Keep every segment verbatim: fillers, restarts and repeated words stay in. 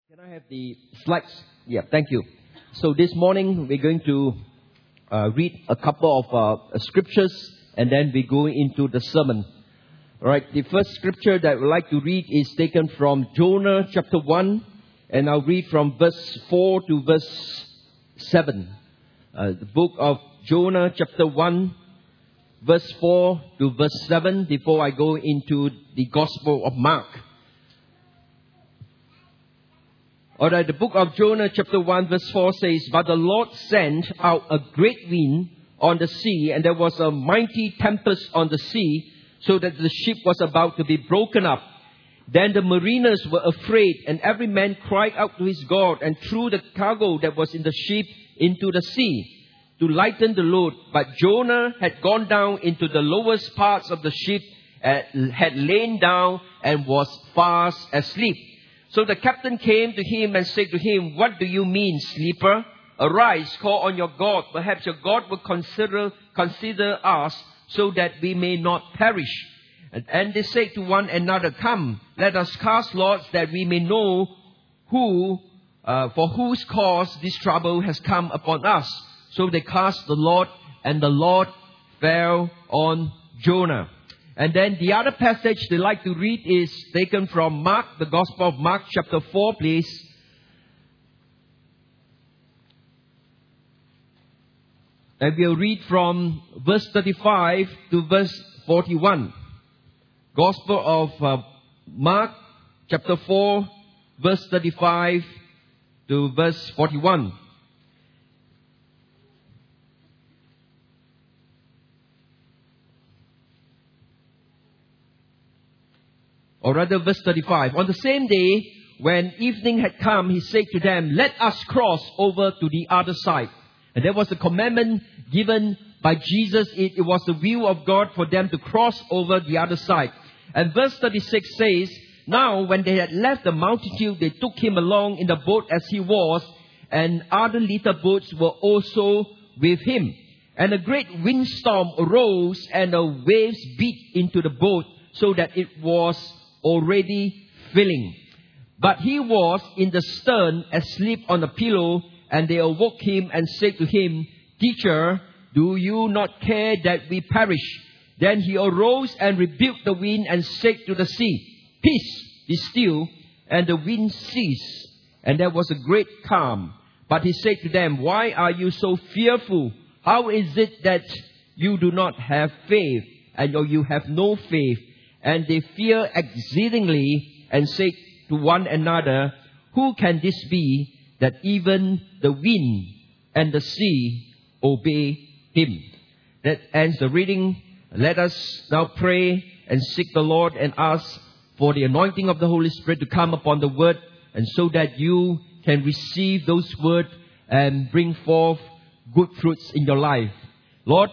Can I have the slides? Yeah, thank you. So this morning we're going to uh, read a couple of uh, scriptures and then we go into the sermon. Alright, the first scripture that I would like to read is taken from Jonah chapter one, and I'll read from verse four to verse seven. Uh, the book of Jonah chapter one, verse four to verse seven, before I go into the Gospel of Mark. Alright, the book of Jonah chapter one verse four says, "But the Lord sent out a great wind on the sea, and there was a mighty tempest on the sea, so that the ship was about to be broken up. Then the mariners were afraid, and every man cried out to his God, and threw the cargo that was in the ship into the sea, to lighten the load. But Jonah had gone down into the lowest parts of the ship, and had lain down, and was fast asleep. So the captain came to him and said to him, 'What do you mean, sleeper? Arise, call on your God. Perhaps your God will consider consider us, so that we may not perish.' And, and they said to one another, 'Come, let us cast lots, that we may know who, uh, for whose cause this trouble has come upon us.' So they cast the lot, and the lot fell on Jonah." And then the other passage they like to read is taken from Mark, the Gospel of Mark chapter four, please. And we'll read from verse thirty-five to verse forty-one. Gospel of uh, Mark chapter four, verse thirty-five to verse forty-one. Or rather, verse thirty-five. "On the same day, when evening had come, he said to them, 'Let us cross over to the other side.' And there was a commandment given by Jesus. It, it was the will of God for them to cross over the other side. And verse thirty-six says, 'Now when they had left the multitude, they took him along in the boat as he was, and other little boats were also with him. And a great windstorm arose, and the waves beat into the boat, so that it was already filling. But he was in the stern, asleep on a pillow, and they awoke him and said to him, 'Teacher, do you not care that we perish?' Then he arose and rebuked the wind and said to the sea, 'Peace, be still.' And the wind ceased, and there was a great calm. But he said to them, 'Why are you so fearful? How is it that you do not have faith?' And or you have no faith." And they feared exceedingly, and said to one another, "Who can this be, that even the wind and the sea obey him?" That ends the reading. Let us now pray and seek the Lord and ask for the anointing of the Holy Spirit to come upon the word, and so that you can receive those words and bring forth good fruits in your life. Lord,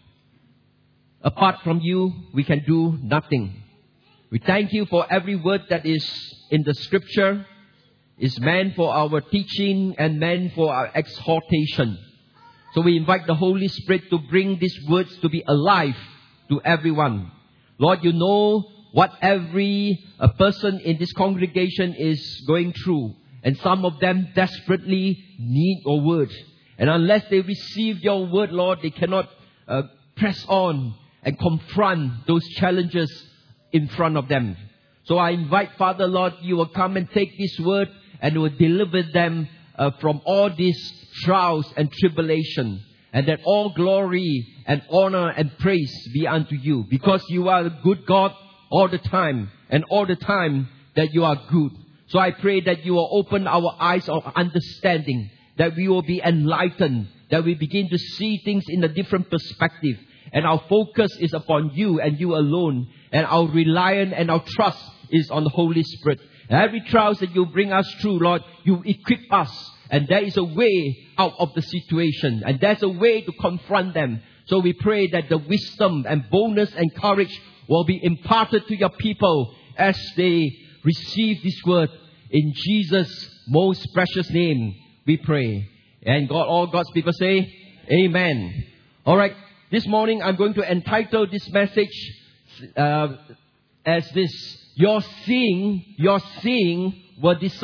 apart from you, we can do nothing. We thank you for every word that is in the scripture, is meant for our teaching and meant for our exhortation. So we invite the Holy Spirit to bring these words to be alive to everyone. Lord, you know what every a person in this congregation is going through. And some of them desperately need your word. And unless they receive your word, Lord, they cannot uh, press on and confront those challenges in front of them. So I invite, Father, Lord, you will come and take this word and will deliver them uh, from all these trials and tribulation. And that all glory and honor and praise be unto you. Because you are a good God all the time. And all the time that you are good. So I pray that you will open our eyes of understanding. That we will be enlightened. That we begin to see things in a different perspective. And our focus is upon you and you alone. And our reliance and our trust is on the Holy Spirit. And every trial that you bring us through, Lord, you equip us. And there is a way out of the situation. And there's a way to confront them. So we pray that the wisdom and boldness and courage will be imparted to your people as they receive this word. In Jesus' most precious name, we pray. And God, all God's people say, Amen. All right. This morning, I'm going to entitle this message uh, as this: Your seeing, your seeing will decide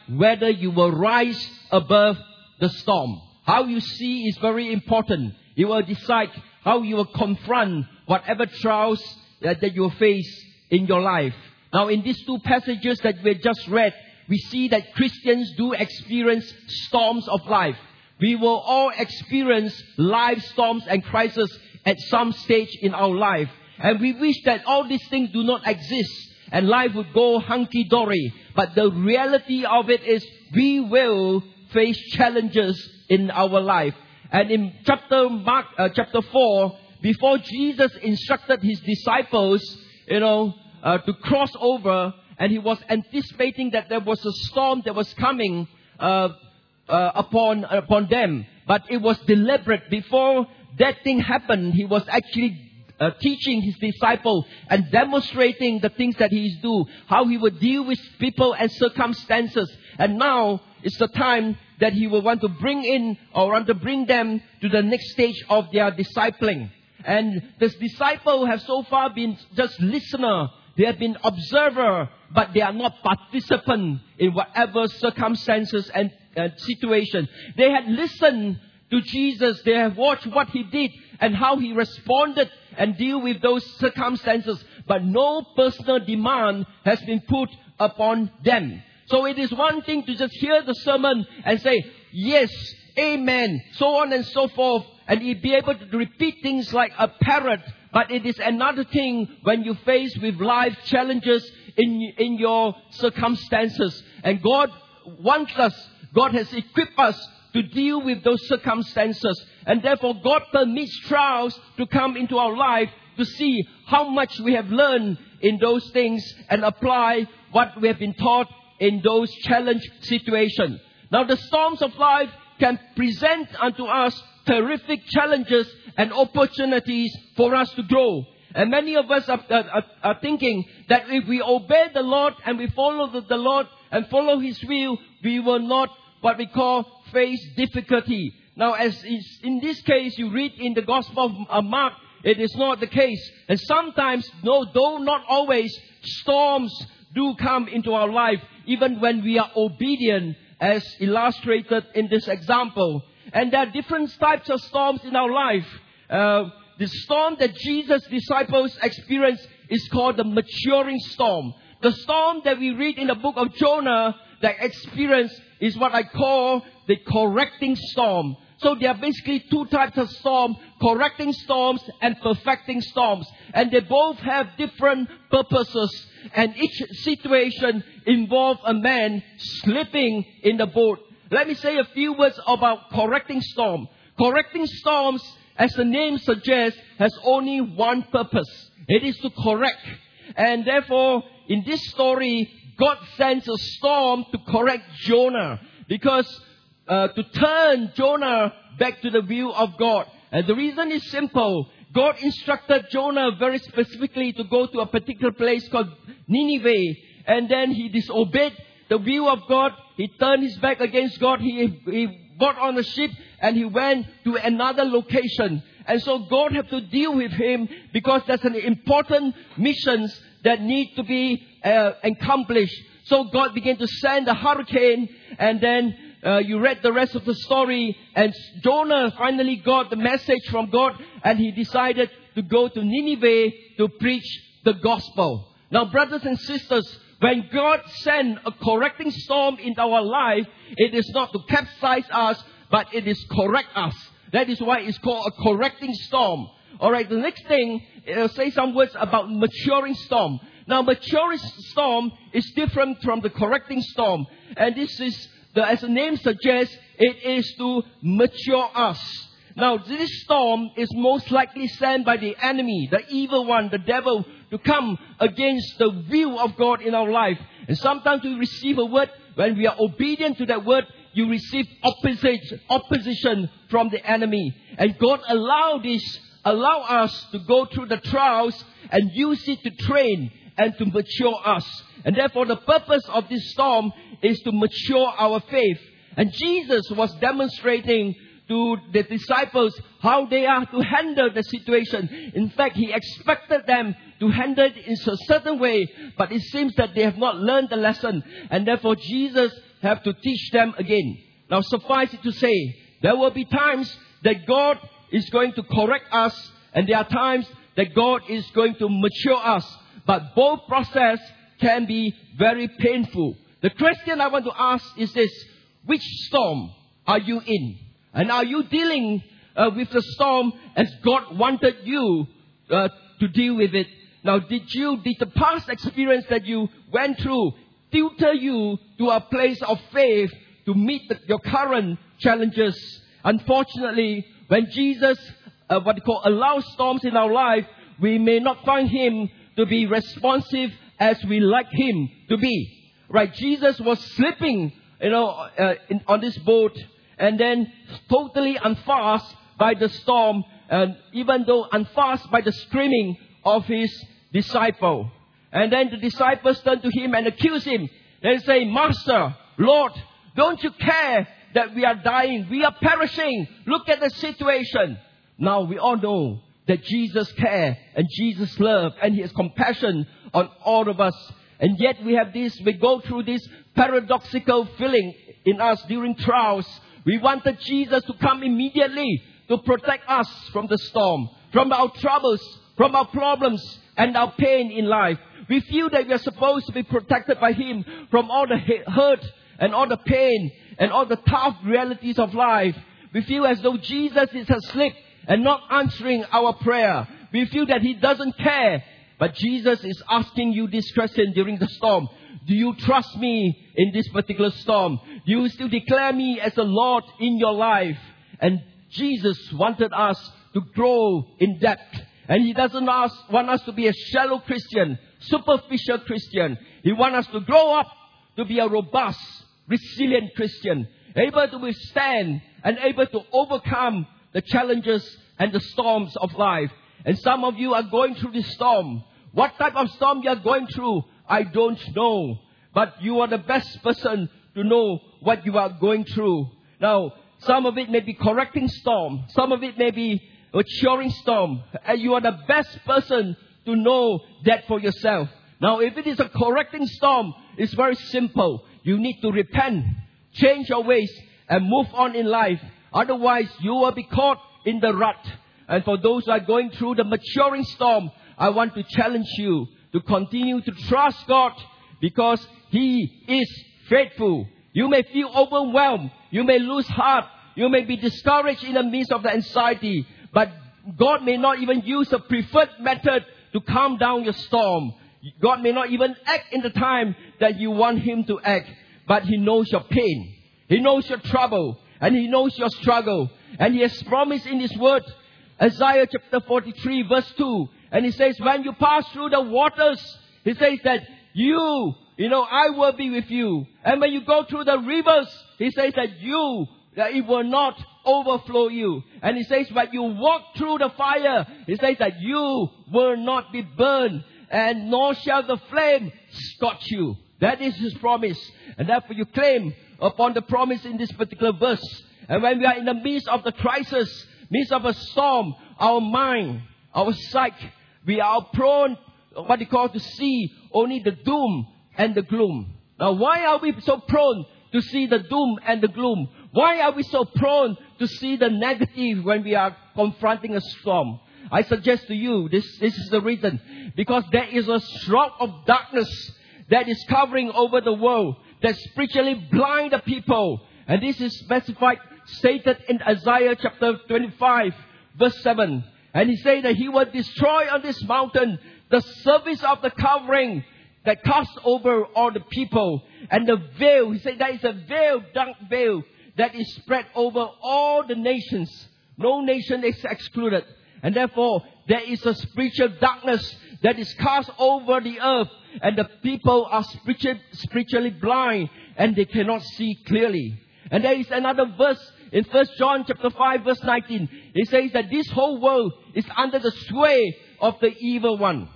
whether you will rise above the storm. How you see is very important. It will decide how you will confront whatever trials that, that you will face in your life. Now, in these two passages that we just read, we see that Christians do experience storms of life. We will all experience life storms and crises at some stage in our life. And we wish that all these things do not exist and life would go hunky-dory. But the reality of it is we will face challenges in our life. And in chapter Mark, uh, chapter four, before Jesus instructed his disciples, you know, uh, to cross over, and he was anticipating that there was a storm that was coming uh, uh, upon upon them. But it was deliberate. Before that thing happened, he was actually uh, teaching his disciples and demonstrating the things that he do, how he would deal with people and circumstances. And now it's the time that he will want to bring in or want to bring them to the next stage of their discipling. And the disciples have so far been just listener. They have been observer, but they are not participant in whatever circumstances and uh, situation. They had listened to Jesus. They have watched what he did and how he responded and deal with those circumstances. But no personal demand has been put upon them. So it is one thing to just hear the sermon and say, yes, amen, so on and so forth. And you'd be able to repeat things like a parrot. But it is another thing when you face with life challenges in, in your circumstances. And God wants us, God has equipped us to deal with those circumstances. And therefore God permits trials to come into our life to see how much we have learned in those things and apply what we have been taught in those challenge situations. Now the storms of life can present unto us terrific challenges and opportunities for us to grow. And many of us are, are, are thinking that if we obey the Lord and we follow the, the Lord and follow His will, we will not, what we call, face difficulty. Now, as is, in this case, you read in the Gospel of Mark, it is not the case. And sometimes, no, though not always, storms do come into our life, even when we are obedient, as illustrated in this example. And there are different types of storms in our life. Uh, the storm that Jesus' disciples experienced is called the maturing storm. The storm that we read in the book of Jonah, that experience is what I call the correcting storm. So there are basically two types of storm, correcting storms and perfecting storms. And they both have different purposes. And each situation involves a man slipping in the boat. Let me say a few words about correcting storm. Correcting storms, as the name suggests, has only one purpose. It is to correct. And therefore, in this story, God sends a storm to correct Jonah. Because uh, to turn Jonah back to the will of God. And the reason is simple. God instructed Jonah very specifically to go to a particular place called Nineveh. And then he disobeyed the will of God. He turned his back against God. He, he got on a ship and he went to another location. And so God had to deal with him because there's an important missions that need to be uh, accomplished. So God began to send a hurricane, and then uh, you read the rest of the story, and Jonah finally got the message from God, and he decided to go to Nineveh to preach the gospel. Now, brothers and sisters, when God sends a correcting storm into our life, it is not to capsize us, but it is correct us. That is why it's called a correcting storm. Alright, the next thing, I'll say some words about maturing storm. Now, maturing storm is different from the correcting storm. And this is, the, as the name suggests, it is to mature us. Now, this storm is most likely sent by the enemy, the evil one, the devil, to come against the will of God in our life. And sometimes we receive a word, when we are obedient to that word, you receive opposition, opposition from the enemy. And God allow this, allow us to go through the trials and use it to train and to mature us. And therefore the purpose of this storm is to mature our faith. And Jesus was demonstrating to the disciples how they are to handle the situation. In fact, He expected them to handle it in a certain way, but it seems that they have not learned the lesson. And therefore Jesus have to teach them again. Now suffice it to say, there will be times that God is going to correct us, and there are times that God is going to mature us. But both process can be very painful. The question I want to ask is this: which storm are you in? And are you dealing uh, with the storm as God wanted you uh, to deal with it? Now, did you, did the past experience that you went through tutor you to a place of faith to meet the, your current challenges? Unfortunately, when Jesus, uh, what they call, allows storms in our life, we may not find Him to be responsive as we like Him to be. Right? Jesus was sleeping, you know, uh, in, on this boat, and then totally unfazed by the storm, and even though unfazed by the screaming of His disciple. And then the disciples turn to Him and accuse Him. They say, Master, Lord, don't you care that we are dying? We are perishing. Look at the situation. Now we all know that Jesus cares and Jesus loves and He has compassion on all of us. And yet we have this, we go through this paradoxical feeling in us during trials. We wanted Jesus to come immediately to protect us from the storm, from our troubles, from our problems and our pain in life. We feel that we are supposed to be protected by Him from all the hurt and all the pain and all the tough realities of life. We feel as though Jesus is asleep and not answering our prayer. We feel that He doesn't care. But Jesus is asking you this question during the storm. Do you trust me in this particular storm? Do you still declare me as the Lord in your life? And Jesus wanted us to grow in depth. And He doesn't ask, want us to be a shallow Christian, superficial Christian. He wants us to grow up to be a robust, resilient Christian, able to withstand and able to overcome the challenges and the storms of life. And some of you are going through this storm. What type of storm you are going through, I don't know. But you are the best person to know what you are going through. Now, some of it may be correcting storm. Some of it may be maturing storm. And you are the best person to know that for yourself. Now, if it is a correcting storm, it's very simple. You need to repent, change your ways, and move on in life. Otherwise, you will be caught in the rut. And for those who are going through the maturing storm, I want to challenge you to continue to trust God because He is faithful. You may feel overwhelmed. You may lose heart. You may be discouraged in the midst of the anxiety. But God may not even use a preferred method to calm down your storm. God may not even act in the time that you want Him to act. But He knows your pain. He knows your trouble. And He knows your struggle. And He has promised in His word, Isaiah chapter forty-three verse two. And He says, when you pass through the waters, He says that you, you know, I will be with you. And when you go through the rivers, He says that you, that it will not overflow you. And He says, when you walk through the fire, He says that you will not be burned, and nor shall the flame scorch you. That is His promise. And therefore you claim upon the promise in this particular verse. And when we are in the midst of the crisis, midst of a storm, our mind, our psyche, we are prone, what you call, to see only the doom and the gloom. Now, why are we so prone to see the doom and the gloom? Why are we so prone to see the negative when we are confronting a storm? I suggest to you, this, this is the reason. Because there is a shroud of darkness that is covering over the world, that spiritually blind the people. And this is specified, stated in Isaiah chapter twenty-five, verse seven. And He said that He will destroy on this mountain the surface of the covering that casts over all the people. And the veil, He said, there is a veil, dark veil, that is spread over all the nations. No nation is excluded. And therefore, there is a spiritual darkness that is cast over the earth. And the people are spiritual, spiritually blind and they cannot see clearly. And there is another verse in First John chapter five verse nineteen. It says that this whole world is under the sway of the evil one.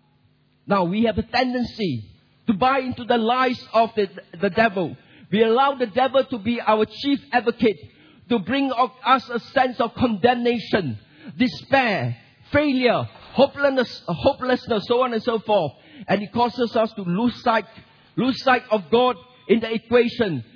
Now we have a tendency to buy into the lies of the, the devil. We allow the devil to be our chief advocate, to bring us a sense of condemnation, despair, failure, hopelessness, hopelessness, so on and so forth. And it causes us to lose sight, lose sight of God in the equation.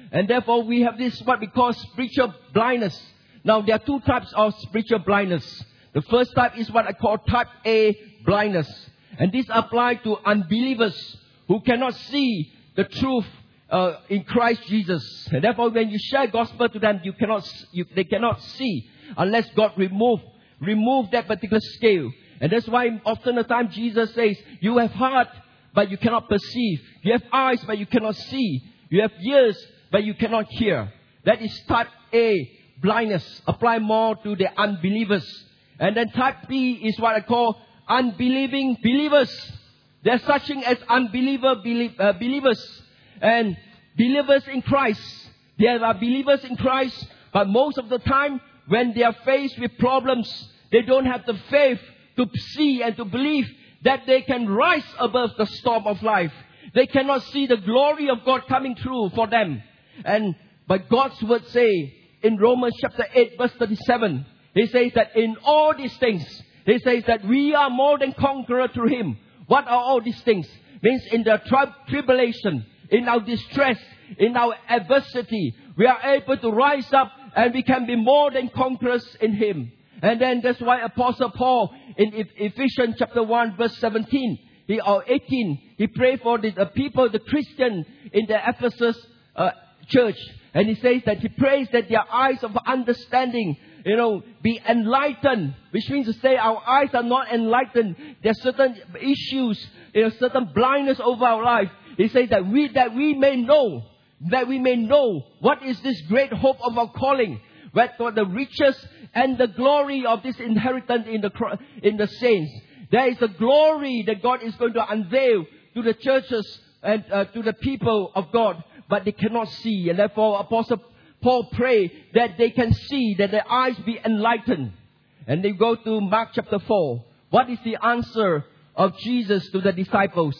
And therefore, we have this, what we call spiritual blindness. Now, there are two types of spiritual blindness. The first type is what I call type A blindness. And this applies to unbelievers who cannot see the truth uh, in Christ Jesus. And therefore, when you share gospel to them, you cannot, you, they cannot see unless God remove, remove that particular scale. And that's why often the time Jesus says, you have heart, but you cannot perceive. You have eyes, but you cannot see. You have ears, but you cannot hear. That is type A blindness. Apply more to the unbelievers. And then type B is what I call unbelieving believers. There's such thing as unbeliever belie- uh, believers and believers in Christ. There are believers in Christ, but most of the time when they are faced with problems, they don't have the faith to see and to believe that they can rise above the storm of life. They cannot see the glory of God coming through for them. And but God's word say in Romans chapter eight verse thirty-seven, He says that in all these things, He says that we are more than conqueror through Him. What are all these things? Means in the tri- tribulation, in our distress, in our adversity, we are able to rise up and we can be more than conquerors in Him. And then that's why Apostle Paul in Ephesians chapter one verse seventeen he, or eighteen, he prayed for the, the people, the Christian in the Ephesus uh, church. And he says that he prays that their eyes of understanding, you know, be enlightened. Which means to say our eyes are not enlightened. There are certain issues, you know, certain blindness over our life. He says that we, that we may know, that we may know what is this great hope of our calling. What the riches and the glory of this inheritance in the in the saints. There is a glory that God is going to unveil to the churches and uh, to the people of God, but they cannot see. And therefore, Apostle Paul prayed that they can see, that their eyes be enlightened. And they go to Mark chapter four. What is the answer of Jesus to the disciples?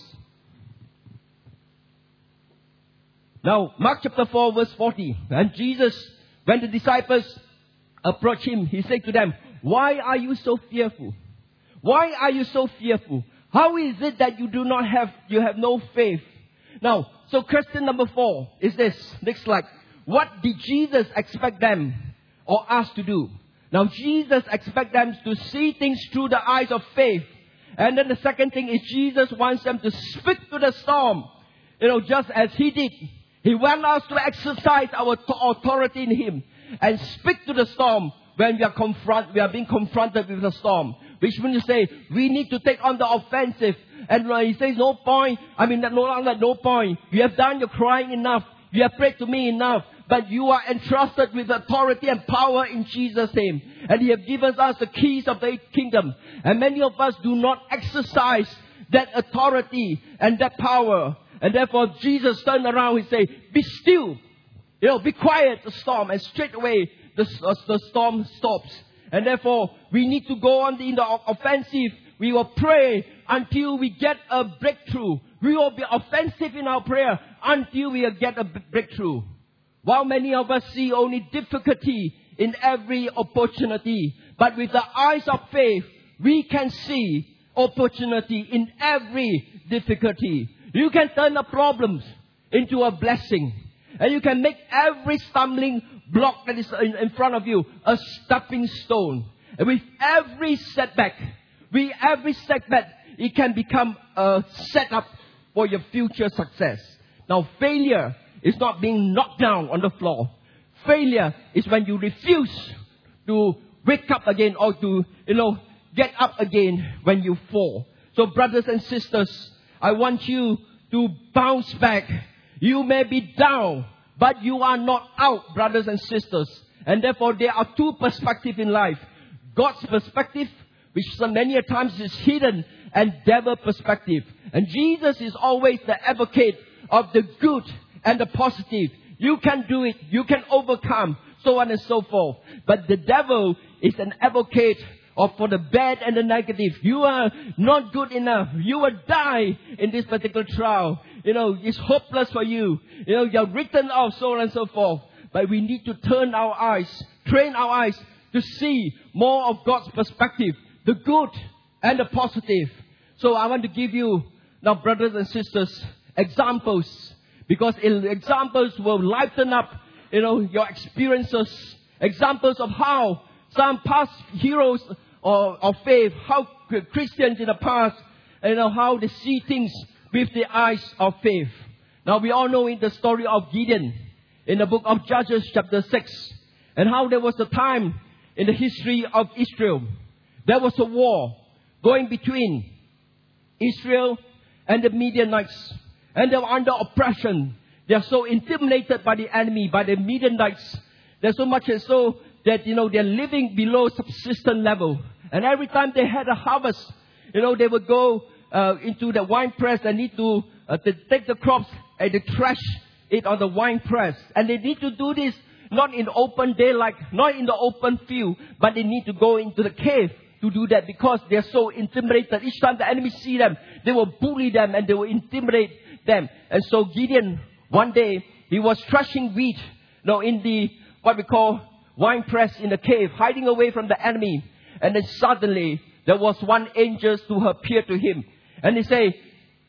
Now, Mark chapter four verse forty. And Jesus, when the disciples approached Him, He said to them, why are you so fearful? Why are you so fearful? How is it that you do not have, you have no faith? Now, so question number four is this. Next slide. What did Jesus expect them or us to do? Now, Jesus expects them to see things through the eyes of faith. And then the second thing is Jesus wants them to speak to the storm. You know, just as He did. He wants us to exercise our authority in Him and speak to the storm when we are confront, we are being confronted with the storm. Which means to say, we need to take on the offensive. And He says, no point. I mean, no longer no point. You have done your crying enough. You have prayed to me enough. But you are entrusted with authority and power in Jesus' name. And He has given us the keys of the kingdom. And many of us do not exercise that authority and that power. And therefore, Jesus turned around and said, be still. You know, be quiet, the storm. And straight away, the, uh, the storm stops. And therefore, we need to go on in the offensive. We will pray until we get a breakthrough. We will be offensive in our prayer until we get a breakthrough. While many of us see only difficulty in every opportunity, but with the eyes of faith, we can see opportunity in every difficulty. You can turn the problems into a blessing. And you can make every stumbling block that is in, in front of you a stepping stone. And with every setback, with every setback, it can become a setup for your future success. Now, failure is not being knocked down on the floor. Failure is when you refuse to wake up again or to, you know, get up again when you fall. So, brothers and sisters, I want you to bounce back. You may be down, but you are not out, brothers and sisters. And therefore, there are two perspectives in life. God's perspective, which many a times is hidden, and devil perspective. And Jesus is always the advocate of the good and the positive. You can do it. You can overcome, so on and so forth. But the devil is an advocate of for the bad and the negative. You are not good enough. You will die in this particular trial. You know, it's hopeless for you. You know, you're written off, so on and so forth. But we need to turn our eyes, train our eyes to see more of God's perspective, the good and the positive. So I want to give you now, brothers and sisters, examples. Because examples will lighten up, you know, your experiences. Examples of how some past heroes of, of faith, how Christians in the past, you know, how they see things with the eyes of faith. Now we all know in the story of Gideon, in the book of Judges chapter six, and how there was a time in the history of Israel. There was a war going between Israel and the Midianites. And they were under oppression. They are so intimidated by the enemy, by the Midianites. They're so much as so that, you know, they're living below subsistence level. And every time they had a harvest, you know, they would go uh, into the wine press and need to, uh, to take the crops and they thresh it on the wine press. And they need to do this not in open daylight, not in the open field, but they need to go into the cave to do that because they're so intimidated. Each time the enemy see them, they will bully them and they will intimidate them. And so Gideon, one day, he was threshing wheat, you know, in the, what we call, wine press in the cave, hiding away from the enemy. And then suddenly, there was one angel to appear to him. And he say,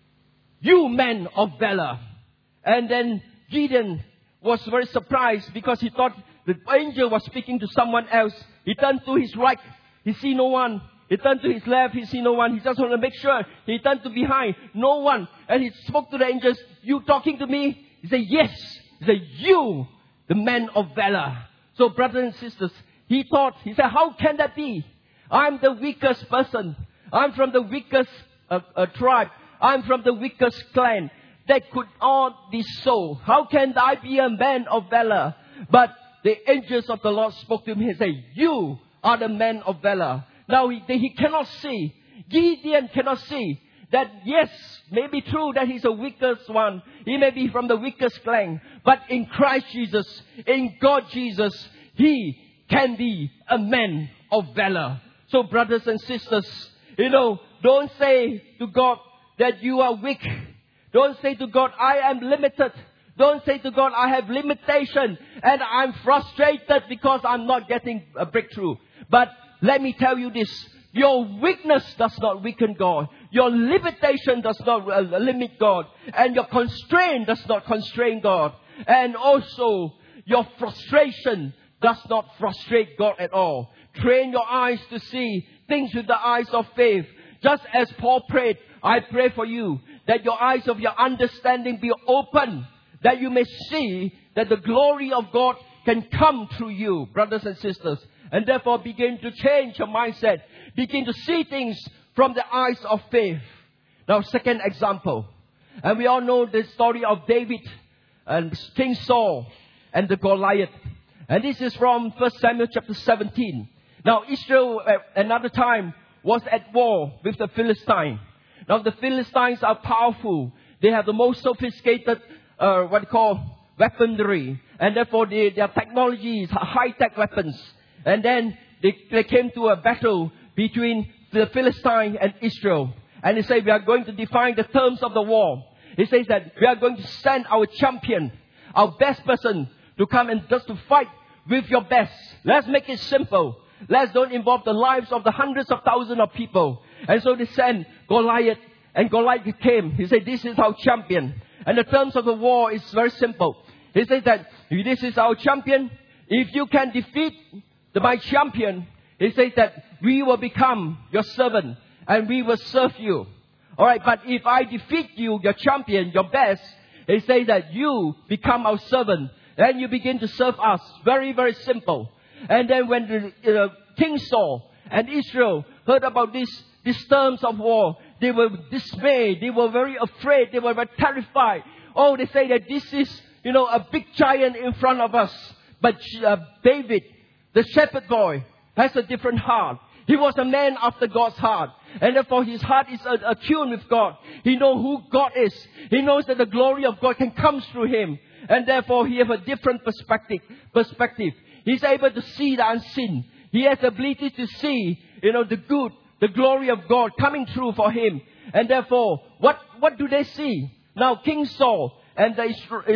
"You men of valor." And then Gideon was very surprised because he thought the angel was speaking to someone else. He turned to his right. He see no one. He turned to his left. He see no one. He just want to make sure. He turned to behind. No one. And he spoke to the angels. "You talking to me?" He said, "Yes." He said, "You, the man of valor." So brothers and sisters, he thought, he said, "How can that be? I'm the weakest person. I'm from the weakest uh, uh, tribe. I'm from the weakest clan. That could all be so. How can I be a man of valor?" But the angels of the Lord spoke to him and said, "You are the man of valor." Now he, he cannot see. Gideon cannot see that, yes, may be true that he's the weakest one. He may be from the weakest clan. But in Christ Jesus, in God Jesus, he can be a man of valor. So brothers and sisters, you know, don't say to God that you are weak. Don't say to God, "I am limited." Don't say to God, "I have limitation and I'm frustrated because I'm not getting a breakthrough." But let me tell you this. Your weakness does not weaken God. Your limitation does not uh, limit God. And your constraint does not constrain God. And also, your frustration does not frustrate God at all. Train your eyes to see things with the eyes of faith. Just as Paul prayed, I pray for you that your eyes of your understanding be open, that you may see that the glory of God can come through you, brothers and sisters. And therefore begin to change your mindset. Begin to see things from the eyes of faith. Now, second example. And we all know the story of David and King Saul and the Goliath. And this is from First Samuel chapter seventeen. Now, Israel at another time was at war with the Philistines. Now, the Philistines are powerful. They have the most sophisticated, uh, what you call, weaponry. And therefore, they, their technology is high-tech weapons. And then they, they came to a battle between the Philistines and Israel. And they say, "We are going to define the terms of the war." He says that we are going to send our champion, our best person, to come and just to fight with your best. Let's make it simple. Let's don't involve the lives of the hundreds of thousands of people. And so they sent Goliath. And Goliath came. He said, "This is our champion." And the terms of the war is very simple. He says that this is our champion. If you can defeat the, my champion, he says that we will become your servant and we will serve you. Alright, but if I defeat you, your champion, your best, he says that you become our servant and you begin to serve us. Very, very simple. And then when the uh, King Saul and Israel heard about this, these terms of war, they were dismayed. They were very afraid. They were very terrified. Oh, they say that this is, you know, a big giant in front of us. But uh, David, the shepherd boy, has a different heart. He was a man after God's heart. And therefore his heart is attuned with God. He knows who God is. He knows that the glory of God can come through him. And therefore he has a different perspective. perspective. He's able to see the unseen. He has the ability to see, you know, the good, the glory of God coming through for him. And therefore, what, what do they see? Now King Saul and the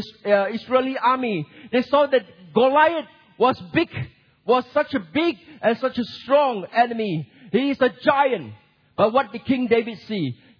Israeli army, they saw that Goliath was big, was such a big and such a strong enemy. He is a giant. But what did King David see?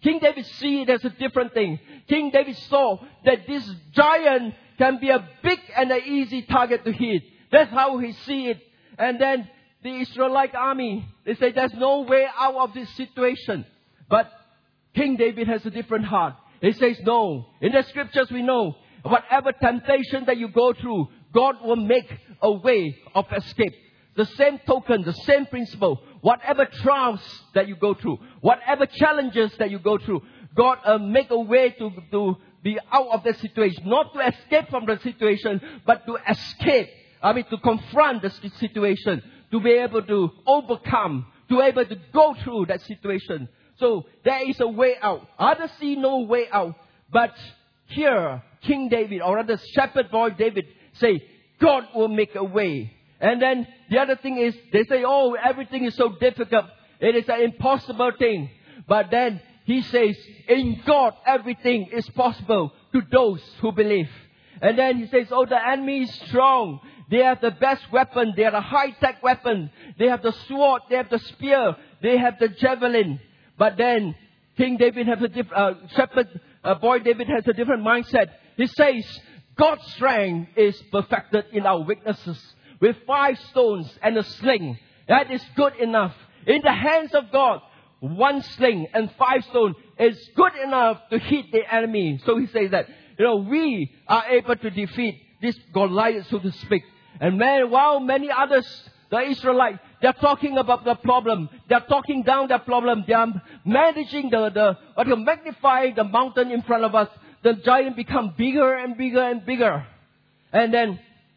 King David see it as a different thing. King David saw that this giant can be a big and an easy target to hit. That's how he see it. And then the Israelite army, they say there's no way out of this situation. But King David has a different heart. He says no. In the scriptures we know, whatever temptation that you go through, God will make a way of escape. The same token, the same principle. Whatever trials that you go through, whatever challenges that you go through, God uh, make a way to, to be out of that situation. Not to escape from the situation, but to escape. I mean, to confront the situation. To be able to overcome. To be able to go through that situation. So, there is a way out. Others see no way out. But here, King David, or rather shepherd boy David, say, God will make a way. And then the other thing is, they say, oh, everything is so difficult. It is an impossible thing. But then he says, in God, everything is possible to those who believe. And then he says, oh, the enemy is strong. They have the best weapon. They have a high-tech weapon. They have the sword. They have the spear. They have the javelin. But then King David has a different, uh, shepherd uh, boy David has a different mindset. He says, God's strength is perfected in our weaknesses. With five stones and a sling. That is good enough. In the hands of God, one sling and five stones is good enough to hit the enemy. So he says that, you know, we are able to defeat this Goliath, so to speak. And man, while many others, the Israelites, they're talking about the problem. They're talking down the problem. They are managing the, the, or to magnify the mountain in front of us. The giant become bigger and bigger and bigger. And then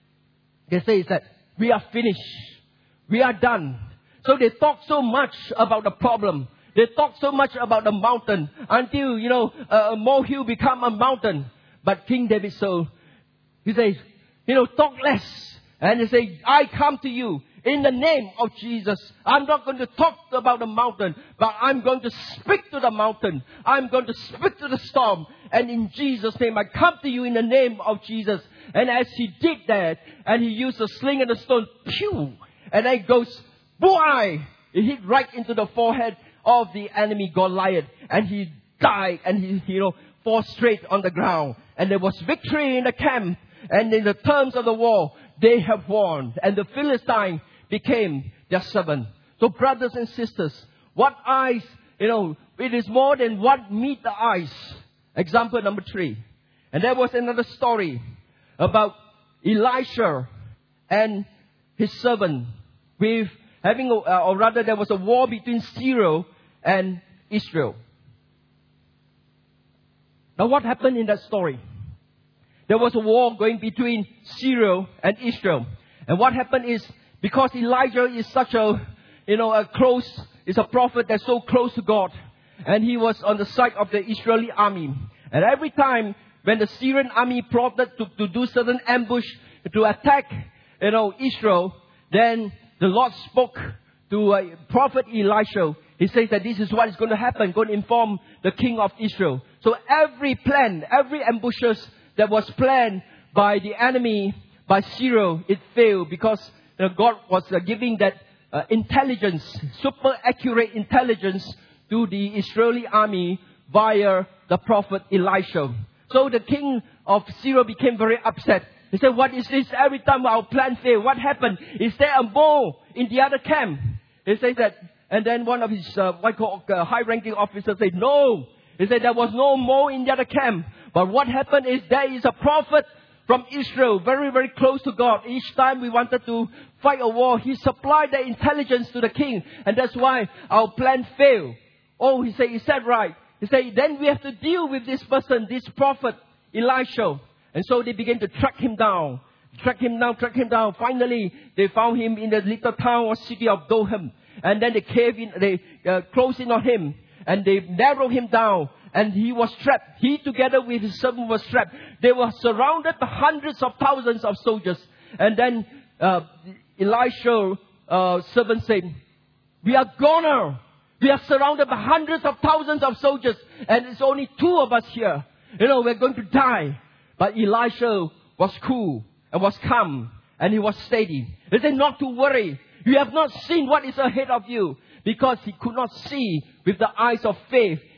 they say that we are finished. We are done. So they talk so much about the problem. They talk so much about the mountain until, you know, a molehill become a mountain. But King David, so, he says, you know, talk less. And they say, I come to you in the name of Jesus. I'm not going to talk about the mountain, but I'm going to speak to the mountain. I'm going to speak to the storm. And in Jesus' name, I come to you in the name of Jesus. And as he did that, and he used a sling and a stone, pew! And then it goes, boy! It hit right into the forehead of the enemy Goliath. And he died, and he, you know, fall straight on the ground. And there was victory in the camp. And in the terms of the war, they have won. And the Philistine became their servant. So brothers and sisters, what eyes, you know, it is more than what meet the eyes. Example number three. And there was another story about Elisha and his servant with having, a, uh, or rather there was a war between Syria and Israel. Now what happened in that story? There was a war going between Syria and Israel. And what happened is, because Elijah is such a, you know, a close, is a prophet that's so close to God. And he was on the side of the Israeli army. And every time when the Syrian army plotted to, to do certain ambush to attack, you know, Israel, then the Lord spoke to uh, prophet Elisha. He says that this is what is going to happen. Going to inform the king of Israel. So every plan, every ambushes that was planned by the enemy, by Syria, it failed because you know, God was uh, giving that uh, intelligence, super accurate intelligence to the Israeli army via the prophet Elisha. So the king of Syria became very upset. He said, what is this? Every time our plan failed, what happened? Is there a mole in the other camp? He says that, and then one of his uh, what call, uh, high-ranking officers said, no. He said there was no mole in the other camp. But what happened is there is a prophet from Israel, very, very close to God. Each time we wanted to fight a war, he supplied the intelligence to the king. And that's why our plan failed. Oh, he said, is that right? He said, then we have to deal with this person, this prophet, Elisha. And so they began to track him down. Track him down, track him down. Finally, they found him in the little town or city of Doham. And then they caved in, they uh, closed in on him. And they narrowed him down. And he was trapped. He together with his servant was trapped. They were surrounded by hundreds of thousands of soldiers. And then uh, Elisha's uh, servant said, we are goner. We are surrounded by hundreds of thousands of soldiers. And it's only two of us here. You know, we're going to die. But Elisha was cool and was calm. And he was steady. He said, not to worry. You have not seen what is ahead of you. Because he could not see with the eyes of faith.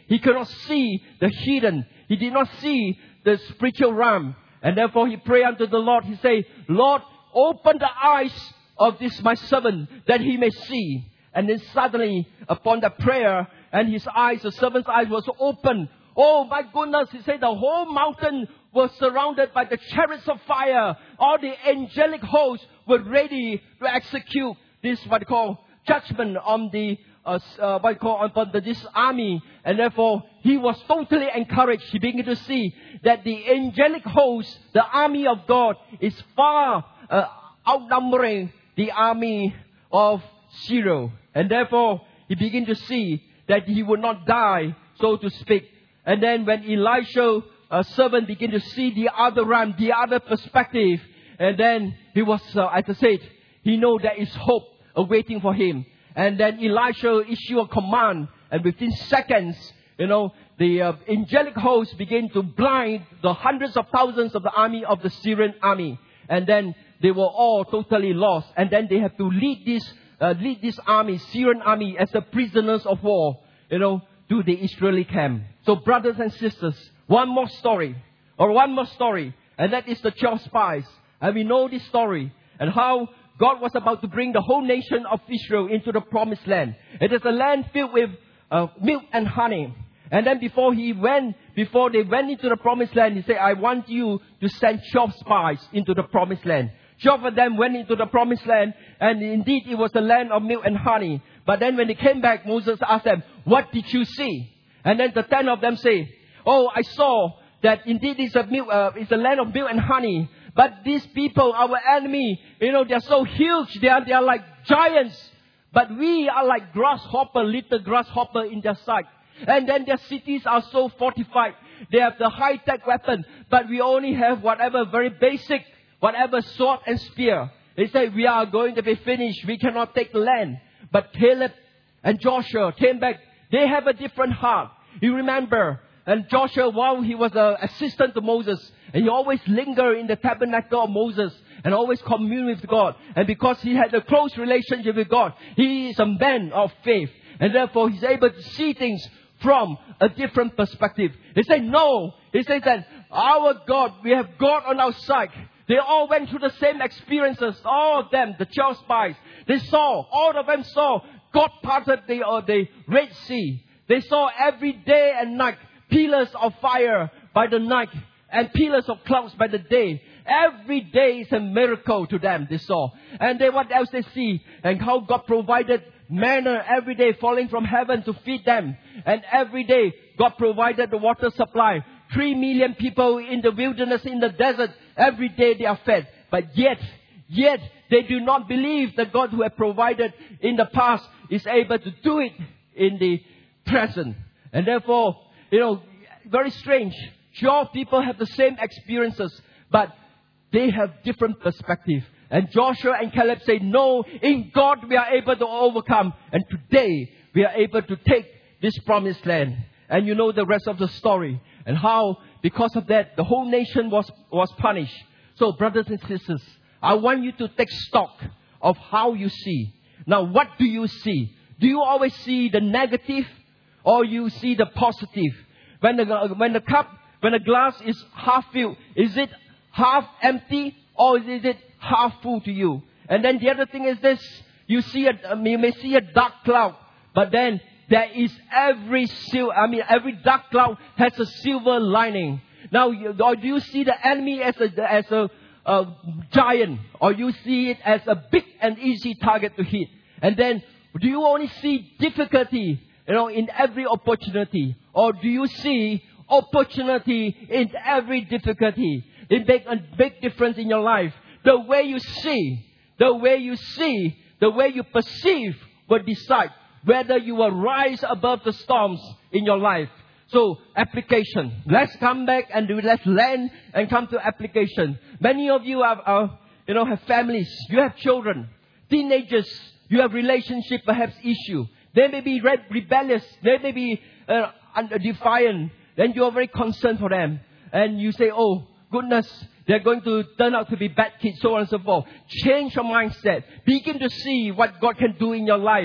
He could not see the hidden. He did not see the spiritual realm. And therefore he prayed unto the Lord. He said, Lord, open the eyes of this my servant that he may see. And then suddenly upon that prayer, and his eyes, the servant's eyes was open. Oh my goodness, he said the whole mountain was surrounded by the chariots of fire. All the angelic hosts were ready to execute this what they call judgment on the uh, uh, what they call upon the, this army. And therefore he was totally encouraged. He began to see that the angelic host, the army of God, is far uh, outnumbering the army of Syria. And therefore he began to see that he would not die, so to speak. And then when Elisha, a servant, began to see the other realm, the other perspective, and then he was, uh, as I said, he know there is hope awaiting for him. And then Elisha issued a command, and within seconds, you know, the uh, angelic host began to blind the hundreds of thousands of the army of the Syrian army. And then they were all totally lost. And then they have to lead this Uh, lead this army, Syrian army, as the prisoners of war, you know, to the Israeli camp. So brothers and sisters, one more story, or one more story, and that is the twelve spies. And we know this story, and how God was about to bring the whole nation of Israel into the promised land. It is a land filled with uh, milk and honey. And then before he went, before they went into the promised land, he said, I want you to send twelve spies into the promised land. Twelve of them went into the promised land, and indeed it was a land of milk and honey. But then when they came back, Moses asked them, what did you see? And then the ten of them say, oh, I saw that indeed it's a, milk, uh, it's a land of milk and honey. But these people, our enemy, you know, they're so huge, they are, they are like giants. But we are like grasshopper, little grasshopper in their sight. And then their cities are so fortified. They have the high-tech weapon, but we only have whatever very basic, whatever sword and spear. They say, we are going to be finished. We cannot take the land. But Caleb and Joshua came back. They have a different heart. You remember, and Joshua, while he was an assistant to Moses, and he always lingered in the tabernacle of Moses and always communed with God. And because he had a close relationship with God, he is a man of faith. And therefore, he's able to see things from a different perspective. He said, no. He says that our God, we have God on our side. They all went through the same experiences. All of them, the twelve spies. They saw, all of them saw, God parted the, uh, the Red Sea. They saw every day and night pillars of fire by the night and pillars of clouds by the day. Every day is a miracle to them, they saw. And they, what else they see? And how God provided manna every day falling from heaven to feed them. And every day God provided the water supply. Three million people in the wilderness, in the desert, every day they are fed. But yet, yet they do not believe that God who had provided in the past is able to do it in the present. And therefore, you know, very strange. Sure, people have the same experiences, but they have different perspective. And Joshua and Caleb say, no, in God we are able to overcome. And today we are able to take this promised land. And you know the rest of the story. And how, because of that, the whole nation was, was punished. So, brothers and sisters, I want you to take stock of how you see. Now, what do you see? Do you always see the negative, or you see the positive? When the, when the cup, when the glass is half filled, is it half empty, or is it half full to you? And then the other thing is this, you see a, you may see a dark cloud, but then there is every sil- I mean, every dark cloud has a silver lining. Now, or do you see the enemy as a as a, a giant, or you see it as a big and easy target to hit? And then, do you only see difficulty, you know, in every opportunity, or do you see opportunity in every difficulty? It makes a big difference in your life. The way you see, the way you see, the way you perceive will decide whether you will rise above the storms in your life. So, application. Let's come back and do, let's land and come to application. Many of you have, uh, you know, have families. You have children, teenagers. You have relationship, perhaps issue. They may be re- rebellious. They may be uh, defiant. Then you are very concerned for them. And you say, oh, goodness, they're going to turn out to be bad kids, so on and so forth. Change your mindset. Begin to see what God can do in your life.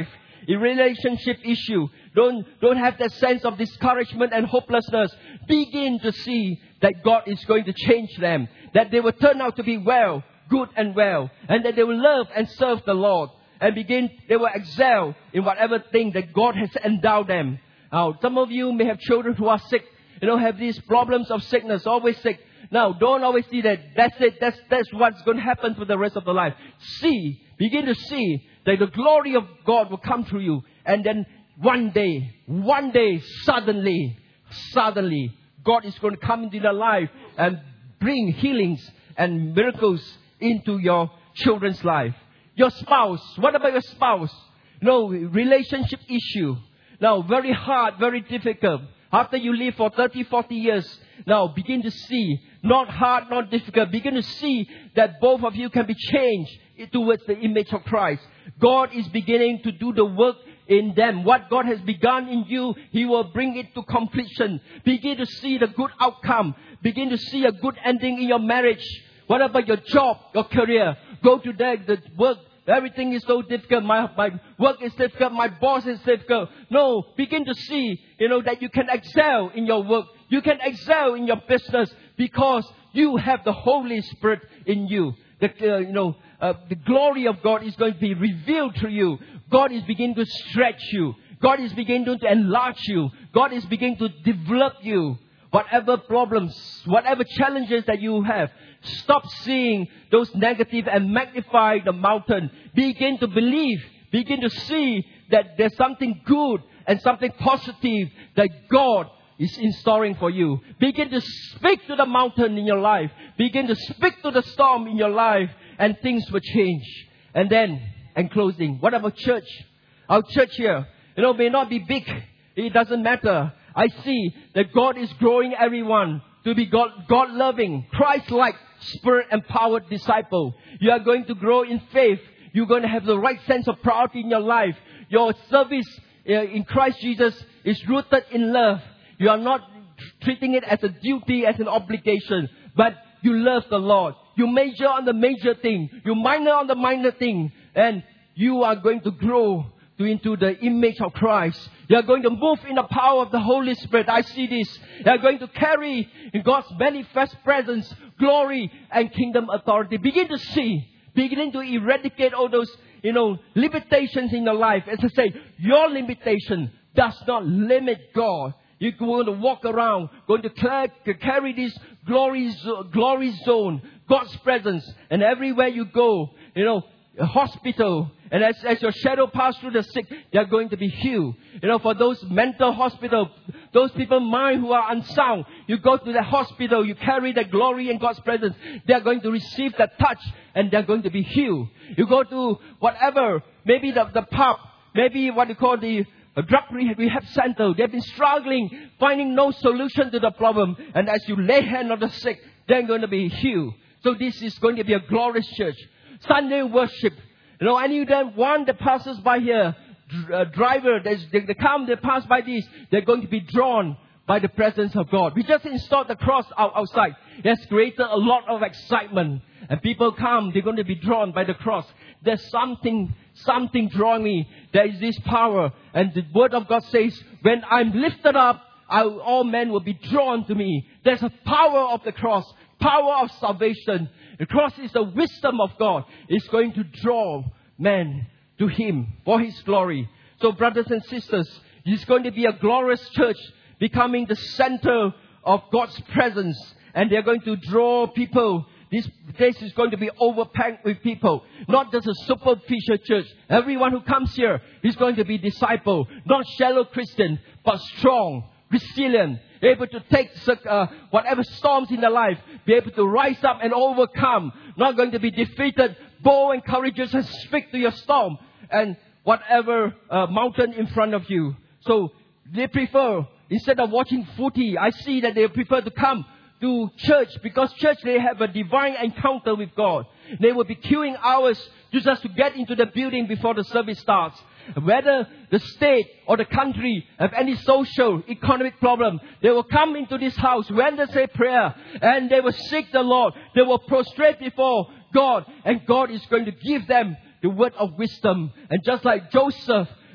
a relationship issue. Don't, don't have that sense of discouragement and hopelessness. Begin to see that God is going to change them. That they will turn out to be well, good and well. And that they will love and serve the Lord. And begin, they will excel in whatever thing that God has endowed them. Now, some of you may have children who are sick. You know, have these problems of sickness, always sick. Now, don't always see that. That's it. That's, that's what's going to happen for the rest of the life. See, begin to see that the glory of God will come through you. And then one day, one day, suddenly, suddenly, God is going to come into your life and bring healings and miracles into your children's life. Your spouse. What about your spouse? No, relationship issue. Now, very hard, very difficult. After you live for thirty, forty years, now begin to see, not hard, not difficult, begin to see that both of you can be changed towards the image of Christ. God is beginning to do the work in them. What God has begun in you, He will bring it to completion. Begin to see the good outcome. Begin to see a good ending in your marriage. What about your job, your career? Go to the, the work. Everything is so difficult. My, my work is difficult. My boss is difficult. No, begin to see, you know, that you can excel in your work. You can excel in your business because you have the Holy Spirit in you. The, uh, you know, uh, the glory of God is going to be revealed to you. God is beginning to stretch you. God is beginning to enlarge you. God is beginning to develop you. Whatever problems, whatever challenges that you have, stop seeing those negative and magnify the mountain. Begin to believe. Begin to see that there's something good and something positive that God is in storing for you. Begin to speak to the mountain in your life. Begin to speak to the storm in your life, and things will change. And then, in closing, what about church? Our church here, you know, may not be big. It doesn't matter. I see that God is growing everyone to be God, God-loving, Christ-like, Spirit-empowered disciple. You are going to grow in faith. You're going to have the right sense of priority in your life. Your service uh, in Christ Jesus is rooted in love. You are not treating it as a duty, as an obligation, but you love the Lord. You major on the major thing. You minor on the minor thing. And you are going to grow to into the image of Christ. You are going to move in the power of the Holy Spirit. I see this. You are going to carry in God's manifest presence, glory and kingdom authority. Begin to see. Beginning to eradicate all those, you know, limitations in your life. As I say, your limitation does not limit God. You're going to walk around, going to carry this glory, glory zone, God's presence. And everywhere you go, you know, a hospital. And as, as your shadow pass through the sick, they are going to be healed. You know, for those mental hospital, those people mind who are unsound, you go to the hospital, you carry the glory and God's presence. They are going to receive that touch and they are going to be healed. You go to whatever, maybe the, the pub, maybe what you call the a drug rehab center. They've been struggling, finding no solution to the problem. And as you lay hand on the sick, they're going to be healed. So this is going to be a glorious church. Sunday worship. You know, any one that passes by here, uh, driver, they, they come, they pass by this, they're going to be drawn by the presence of God. We just installed the cross out, outside. It has created a lot of excitement. And people come, they're going to be drawn by the cross. There's something, something drawing me. There is this power. And the word of God says, when I'm lifted up, I, all men will be drawn to me. There's a power of the cross, power of salvation. The cross is the wisdom of God. It's going to draw men to Him for His glory. So brothers and sisters, it's going to be a glorious church becoming the center of God's presence. And they're going to draw people. This place is going to be overpacked with people. Not just a superficial church. Everyone who comes here is going to be disciple. Not shallow Christian, but strong, resilient, able to take uh, whatever storms in their life, be able to rise up and overcome. Not going to be defeated, bold and courageous and speak to your storm and whatever uh, mountain in front of you. So they prefer, instead of watching footy, I see that they prefer to come to church, because church, they have a divine encounter with God. They will be queuing hours just to get into the building before the service starts. Whether the state or the country have any social, economic problem, they will come into this house when they say prayer and they will seek the Lord. They will prostrate before God, and God is going to give them the word of wisdom. And just like Joseph,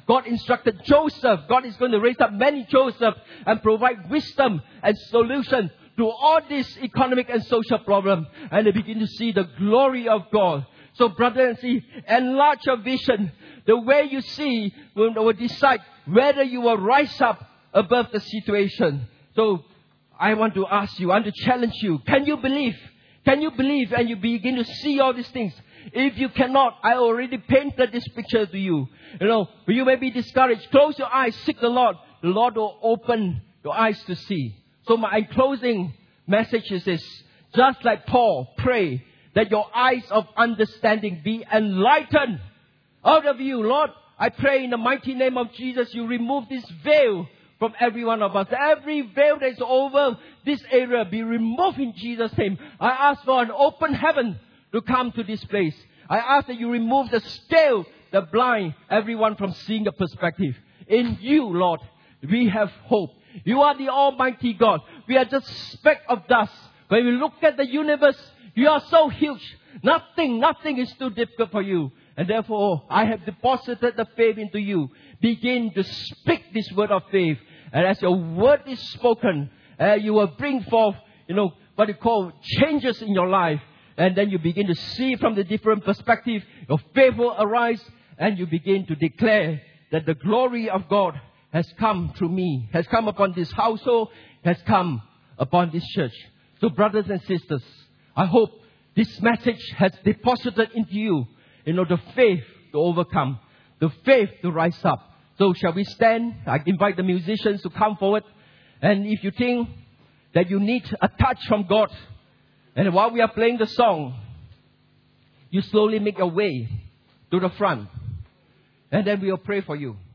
God instructed Joseph. God is going to raise up many Joseph and provide wisdom and solution to all these economic and social problems. And they begin to see the glory of God. So brother and sister, enlarge your vision. The way you see will, will decide whether you will rise up above the situation. So I want to ask you, I want to challenge you. Can you believe? Can you believe and you begin to see all these things? If you cannot, I already painted this picture to you. You know, you may be discouraged. Close your eyes, seek the Lord. The Lord will open your eyes to see. So my closing message is this. Just like Paul, pray that your eyes of understanding be enlightened out of you. Lord, I pray in the mighty name of Jesus, you remove this veil from every one of us. Every veil that is over this area be removed in Jesus' name. I ask for an open heaven to come to this place. I ask that you remove the scale that blind everyone from seeing the perspective. In you, Lord, we have hope. You are the Almighty God. We are just a speck of dust. When we look at the universe, you are so huge. Nothing, nothing is too difficult for you. And therefore, I have deposited the faith into you. Begin to speak this word of faith. And as your word is spoken, uh, you will bring forth, you know, what you call changes in your life. And then you begin to see from the different perspective. Your faith will arise. And you begin to declare that the glory of God has come through me, has come upon this household, has come upon this church. So brothers and sisters, I hope this message has deposited into you, you know, the faith to overcome, the faith to rise up. So shall we stand? I invite the musicians to come forward. And if you think that you need a touch from God, and while we are playing the song, you slowly make your way to the front. And then we will pray for you.